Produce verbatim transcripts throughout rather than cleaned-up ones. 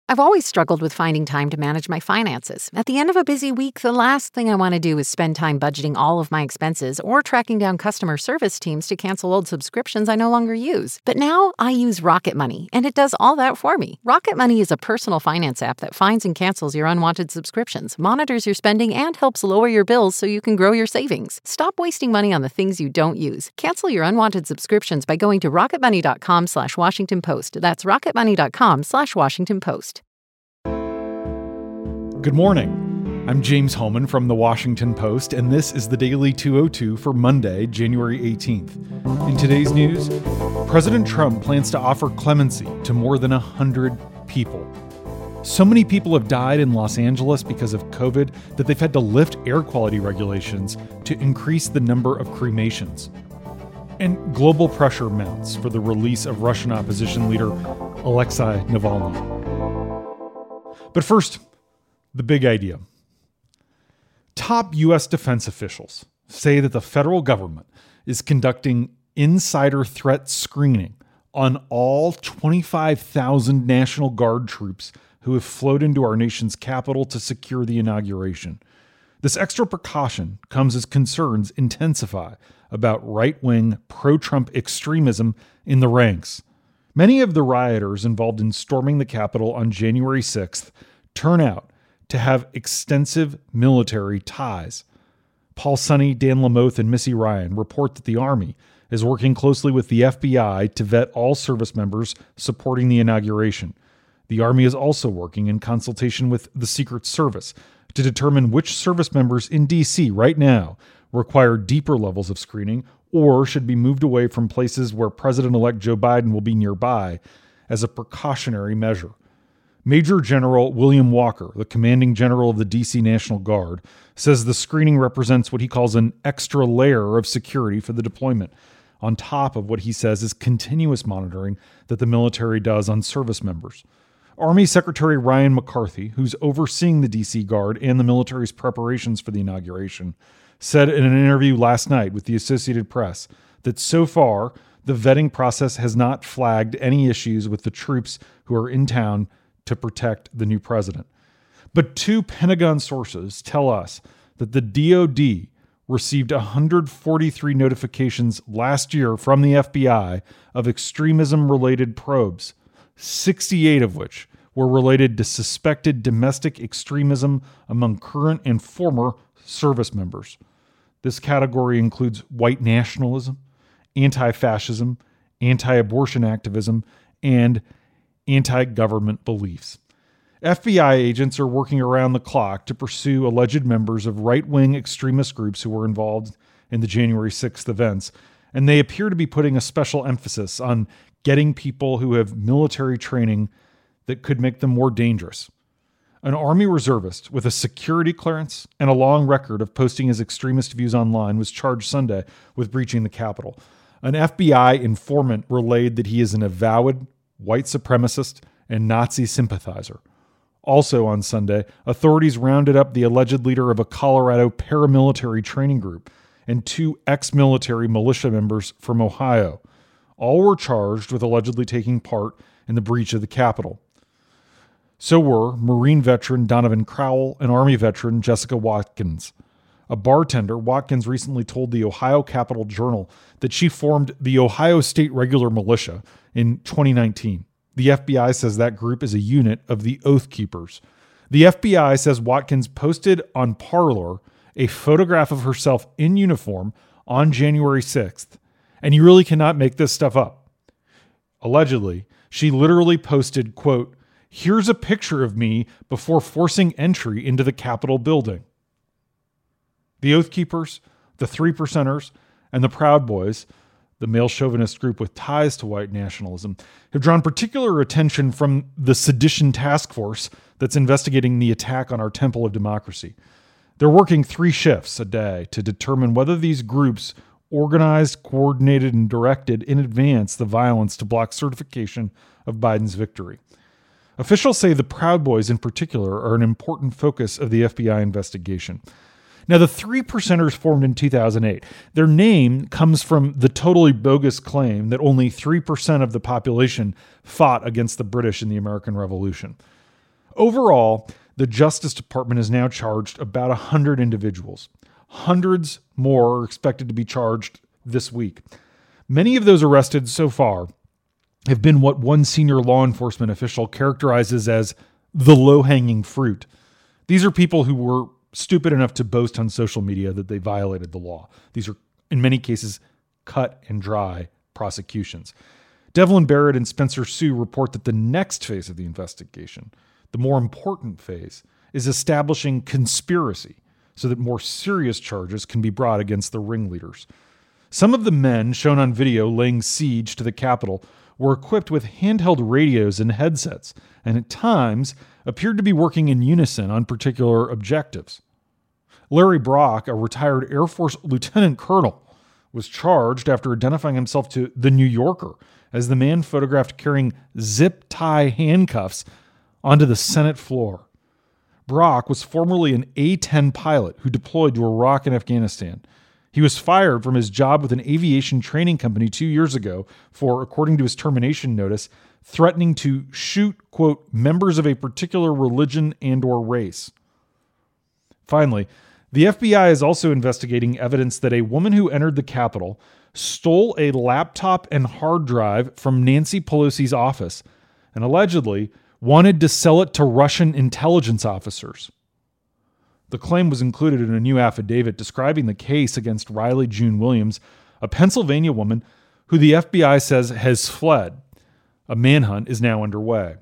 I've always struggled with finding time to manage my finances. At the end of a busy week, the last thing I want to do is spend time budgeting all of my expenses or tracking down customer service teams to cancel old subscriptions I no longer use. But now I use Rocket Money, and it does all that for me. Rocket Money is a personal finance app that finds and cancels your unwanted subscriptions, monitors your spending, and helps lower your bills so you can grow your savings. Stop wasting money on the things you don't use. Cancel your unwanted subscriptions by going to rocketmoney.com slash Washington Post. That's rocketmoney.com slash Washington Post. Good morning. I'm James Hohmann from The Washington Post, and this is the Daily two oh two for Monday, January eighteenth. In today's news, President Trump plans to offer clemency to more than one hundred people. So many people have died in Los Angeles because of COVID that they've had to lift air quality regulations to increase the number of cremations. And global pressure mounts for the release of Russian opposition leader Alexei Navalny. But first, the big idea. Top U S defense officials say that the federal government is conducting insider threat screening on all twenty-five thousand National Guard troops who have flowed into our nation's capital to secure the inauguration. This extra precaution comes as concerns intensify about right-wing, pro-Trump extremism in the ranks. Many of the rioters involved in storming the Capitol on January sixth turn out to have extensive military ties. Paul Sonny, Dan Lamothe, and Missy Ryan report that the Army is working closely with the F B I to vet all service members supporting the inauguration. The Army is also working in consultation with the Secret Service to determine which service members in D C right now require deeper levels of screening or should be moved away from places where President-elect Joe Biden will be nearby as a precautionary measure. Major General William Walker, the commanding general of the D C National Guard, says the screening represents what he calls an extra layer of security for the deployment, on top of what he says is continuous monitoring that the military does on service members. Army Secretary Ryan McCarthy, who's overseeing the D C Guard and the military's preparations for the inauguration, said in an interview last night with the Associated Press that so far, the vetting process has not flagged any issues with the troops who are in town to protect the new president. But two Pentagon sources tell us that the D O D received one hundred forty-three notifications last year from the F B I of extremism-related probes, sixty-eight of which were related to suspected domestic extremism among current and former service members. This category includes white nationalism, anti-fascism, anti-abortion activism, and anti-government beliefs. F B I agents are working around the clock to pursue alleged members of right-wing extremist groups who were involved in the January sixth events, and they appear to be putting a special emphasis on getting people who have military training that could make them more dangerous. An Army reservist with a security clearance and a long record of posting his extremist views online was charged Sunday with breaching the Capitol. An F B I informant relayed that he is an avowed white supremacist and Nazi sympathizer. Also on Sunday, authorities rounded up the alleged leader of a Colorado paramilitary training group and two ex-military militia members from Ohio. All were charged with allegedly taking part in the breach of the Capitol. So were Marine veteran Donovan Crowell and Army veteran Jessica Watkins. A bartender, Watkins recently told the Ohio Capitol Journal that she formed the Ohio State Regular Militia in twenty nineteen. The F B I says that group is a unit of the Oath Keepers. The F B I says Watkins posted on Parler a photograph of herself in uniform on January sixth, and you really cannot make this stuff up. Allegedly, she literally posted, quote, "Here's a picture of me before forcing entry into the Capitol building." The Oath Keepers, the Three Percenters, and the Proud Boys, the male chauvinist group with ties to white nationalism, have drawn particular attention from the Sedition Task Force that's investigating the attack on our Temple of Democracy. They're working three shifts a day to determine whether these groups organized, coordinated, and directed in advance the violence to block certification of Biden's victory. Officials say the Proud Boys in particular are an important focus of the F B I investigation. Now, the Three Percenters formed in two thousand eight. Their name comes from the totally bogus claim that only three percent of the population fought against the British in the American Revolution. Overall, the Justice Department has now charged about one hundred individuals. Hundreds more are expected to be charged this week. Many of those arrested so far have been what one senior law enforcement official characterizes as the low-hanging fruit. These are people who were stupid enough to boast on social media that they violated the law. These are, in many cases, cut and dry prosecutions. Devlin Barrett and Spencer Sue report that the next phase of the investigation, the more important phase, is establishing conspiracy so that more serious charges can be brought against the ringleaders. Some of the men shown on video laying siege to the Capitol were equipped with handheld radios and headsets, and at times appeared to be working in unison on particular objectives. Larry Brock, a retired Air Force lieutenant colonel, was charged after identifying himself to The New Yorker as the man photographed carrying zip tie handcuffs onto the Senate floor. Brock was formerly an A ten pilot who deployed to Iraq and Afghanistan. He was fired from his job with an aviation training company two years ago for, according to his termination notice, threatening to shoot, quote, members of a particular religion and or race. Finally, the F B I is also investigating evidence that a woman who entered the Capitol stole a laptop and hard drive from Nancy Pelosi's office and allegedly wanted to sell it to Russian intelligence officers. The claim was included in a new affidavit describing the case against Riley June Williams, a Pennsylvania woman who the F B I says has fled. A manhunt is now underway.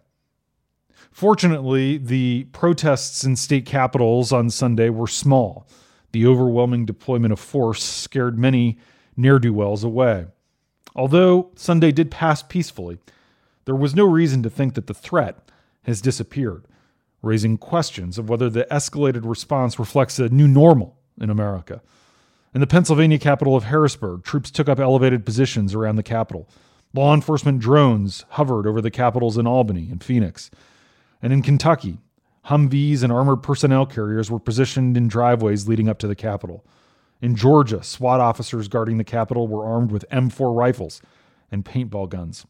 Fortunately, the protests in state capitals on Sunday were small. The overwhelming deployment of force scared many ne'er-do-wells away. Although Sunday did pass peacefully, there was no reason to think that the threat has disappeared, raising questions of whether the escalated response reflects a new normal in America. In the Pennsylvania capital of Harrisburg, troops took up elevated positions around the Capitol. Law enforcement drones hovered over the capitals in Albany and Phoenix. And in Kentucky, Humvees and armored personnel carriers were positioned in driveways leading up to the Capitol. In Georgia, SWAT officers guarding the Capitol were armed with M four rifles and paintball guns.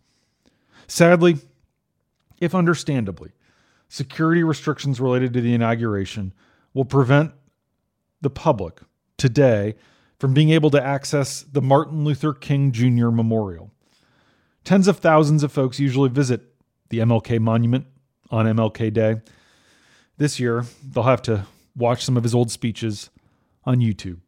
Sadly, if understandably, security restrictions related to the inauguration will prevent the public today from being able to access the Martin Luther King Junior Memorial. Tens of thousands of folks usually visit the M L K monument on M L K Day. This year, they'll have to watch some of his old speeches on YouTube.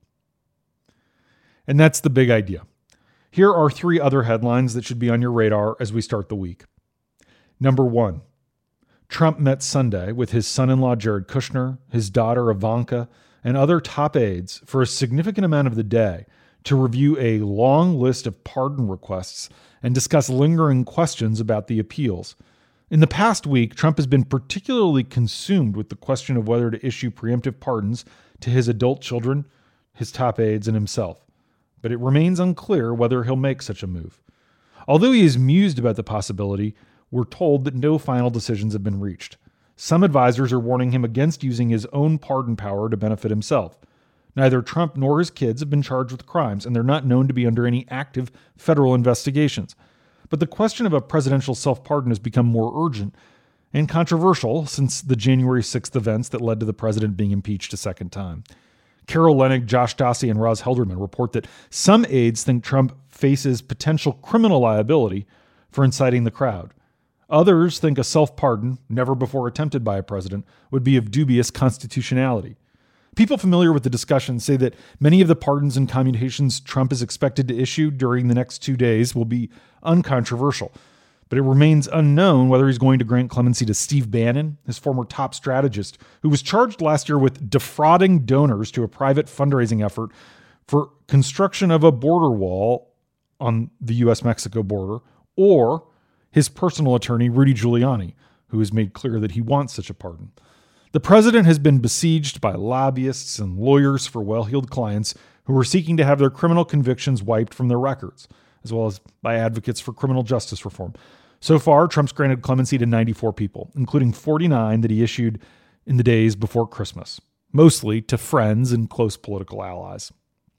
And that's the big idea. Here are three other headlines that should be on your radar as we start the week. Number one, Trump met Sunday with his son-in-law Jared Kushner, his daughter Ivanka, and other top aides for a significant amount of the day to review a long list of pardon requests and discuss lingering questions about the appeals. In the past week, Trump has been particularly consumed with the question of whether to issue preemptive pardons to his adult children, his top aides, and himself. But it remains unclear whether he'll make such a move. Although he is mused about the possibility, we're told that no final decisions have been reached. Some advisors are warning him against using his own pardon power to benefit himself. Neither Trump nor his kids have been charged with crimes, and they're not known to be under any active federal investigations. But the question of a presidential self-pardon has become more urgent and controversial since the January sixth events that led to the president being impeached a second time. Carol Leonnig, Josh Dawsey, and Roz Helderman report that some aides think Trump faces potential criminal liability for inciting the crowd. Others think a self-pardon, never before attempted by a president, would be of dubious constitutionality. People familiar with the discussion say that many of the pardons and commutations Trump is expected to issue during the next two days will be uncontroversial, but it remains unknown whether he's going to grant clemency to Steve Bannon, his former top strategist, who was charged last year with defrauding donors to a private fundraising effort for construction of a border wall on the U S Mexico border, or his personal attorney, Rudy Giuliani, who has made clear that he wants such a pardon. The president has been besieged by lobbyists and lawyers for well-heeled clients who are seeking to have their criminal convictions wiped from their records, as well as by advocates for criminal justice reform. So far, Trump's granted clemency to ninety-four people, including forty-nine that he issued in the days before Christmas, mostly to friends and close political allies.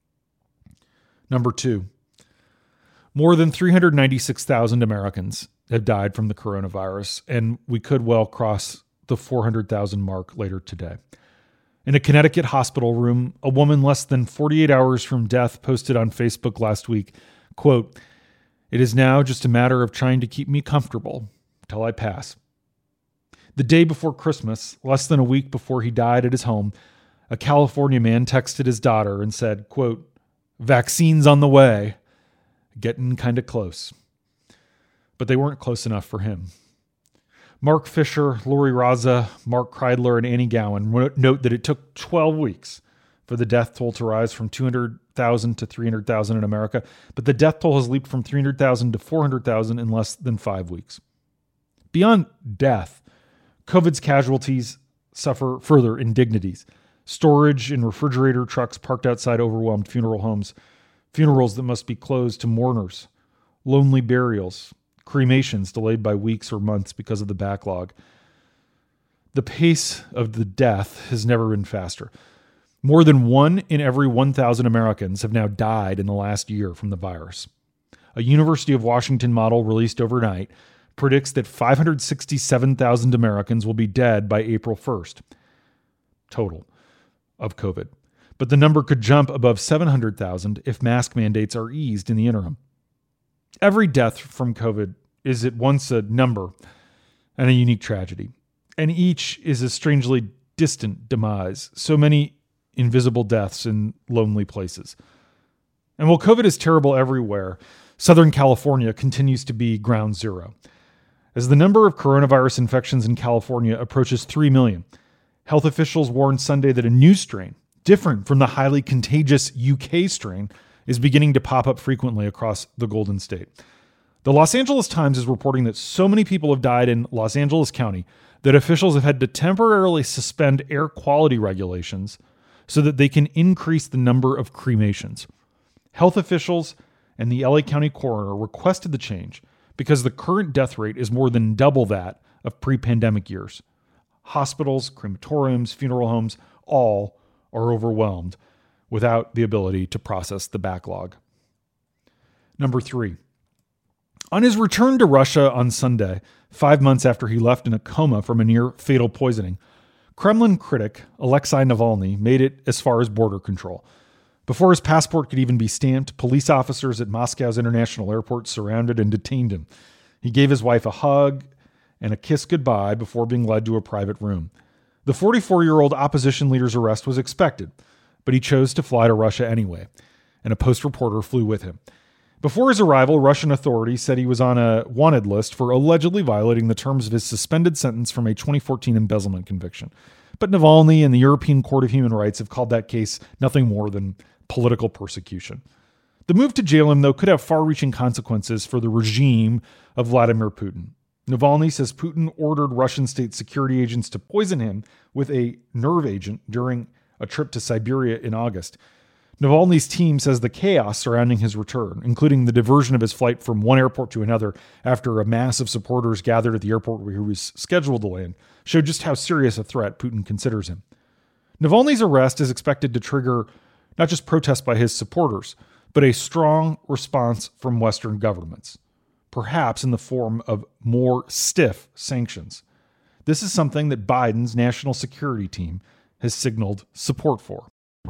Number two, more than three hundred ninety-six thousand Americans have died from the coronavirus, and we could well cross the four hundred thousand mark later today. In a Connecticut hospital room, a woman less than forty-eight hours from death posted on Facebook last week, quote, "It is now just a matter of trying to keep me comfortable till I pass." The day before Christmas, less than a week before he died at his home, a California man texted his daughter and said, quote, "Vaccines on the way, getting kind of close." But they weren't close enough for him. Mark Fisher, Lori Raza, Mark Kreidler, and Annie Gowan note that it took twelve weeks for the death toll to rise from two hundred thousand to three hundred thousand in America, but the death toll has leaped from three hundred thousand to four hundred thousand in less than five weeks. Beyond death, COVID's casualties suffer further indignities. Storage in refrigerator trucks parked outside overwhelmed funeral homes, funerals that must be closed to mourners, lonely burials, cremations delayed by weeks or months because of the backlog. The pace of the death has never been faster. More than one in every one thousand Americans have now died in the last year from the virus. A University of Washington model released overnight predicts that five hundred sixty-seven thousand Americans will be dead by April first, total, of COVID. But the number could jump above seven hundred thousand if mask mandates are eased in the interim. Every death from COVID is at once a number and a unique tragedy, and each is a strangely distant demise, so many invisible deaths in lonely places. And while COVID is terrible everywhere, Southern California continues to be ground zero. As the number of coronavirus infections in California approaches three million, health officials warned Sunday that a new strain, different from the highly contagious U K strain, is beginning to pop up frequently across the Golden State. The Los Angeles Times is reporting that so many people have died in Los Angeles County that officials have had to temporarily suspend air quality regulations so that they can increase the number of cremations. Health officials and the L A County coroner requested the change because the current death rate is more than double that of pre-pandemic years. Hospitals, crematoriums, funeral homes, all are overwhelmed without the ability to process the backlog. Number three. On his return to Russia on Sunday, five months after he left in a coma from a near-fatal poisoning, Kremlin critic Alexei Navalny made it as far as border control. Before his passport could even be stamped, police officers at Moscow's international airport surrounded and detained him. He gave his wife a hug and a kiss goodbye before being led to a private room. The forty-four-year-old opposition leader's arrest was expected, but he chose to fly to Russia anyway, and a Post reporter flew with him. Before his arrival, Russian authorities said he was on a wanted list for allegedly violating the terms of his suspended sentence from a twenty fourteen embezzlement conviction. But Navalny and the European Court of Human Rights have called that case nothing more than political persecution. The move to jail him, though, could have far-reaching consequences for the regime of Vladimir Putin. Navalny says Putin ordered Russian state security agents to poison him with a nerve agent during a trip to Siberia in August. Navalny's team says the chaos surrounding his return, including the diversion of his flight from one airport to another after a mass of supporters gathered at the airport where he was scheduled to land, showed just how serious a threat Putin considers him. Navalny's arrest is expected to trigger not just protests by his supporters, but a strong response from Western governments, perhaps in the form of more stiff sanctions. This is something that Biden's national security team has signaled support for.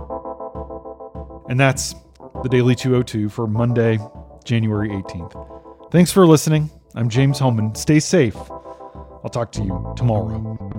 And that's the Daily two oh two for Monday, January eighteenth. Thanks for listening. I'm James Hohmann. Stay safe. I'll talk to you tomorrow.